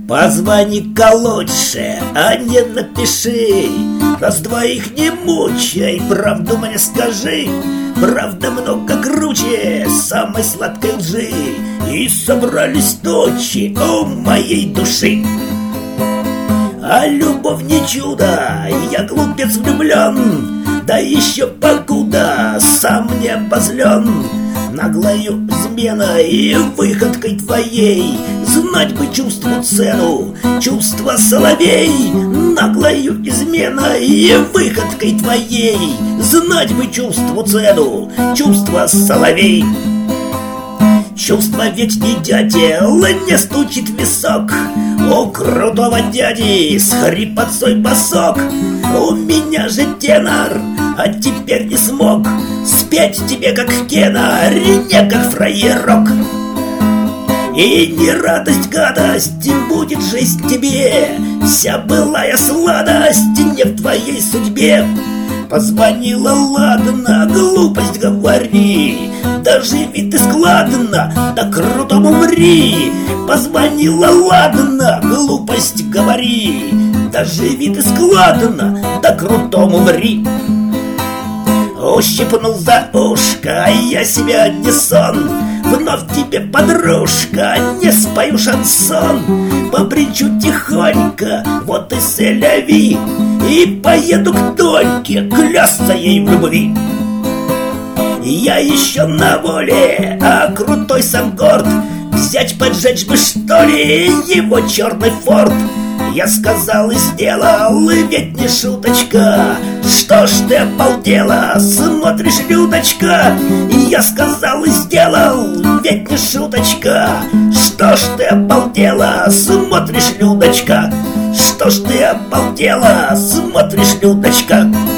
Позвони-ка лучше, а не напиши. Раз двоих не мучай, правду мне скажи. Правда много круче самой сладкой лжи. И собрались ночи у моей души. А любовь не чудо, я глупец влюблен. Да еще покуда сам не обозлен наглою изменой, выходкой твоей. Знать бы чувству цену, чувство соловей. Наглою изменой, выходкой твоей. Знать бы чувству цену, чувство соловей. Чувство ведь не дятел, не стучит в висок. У крутого дяди с хрипотцой босок. У меня же тенор, а теперь не смог спеть тебе как тенор, не как фраерок. И не радость, гадость будет жизнь тебе. Вся былая сладость не в твоей судьбе. Позвонила, ладно, глупость говори. Да живи ты складно, да крутому ври. Позвонила, ладно, глупость говори. Да живи ты складно, да крутому ври. Ущипнул за ушко, я себя не сон. Вновь тебе, подружка, не спою шансон. Побренчу тихонько, вот и сэляви. И поеду к Тоньке, клясться ей в любви. Я еще на воле, а крутой сам горд. Взять поджечь бы, что ли, его черный форт. Я сказал и сделал, ведь не шуточка. Что ж ты обалдела, смотришь, Людочка? Я сказал и сделал, ведь не шуточка. Что ж ты обалдела, смотришь, Людочка? Что ж ты обалдела, смотришь, Людочка?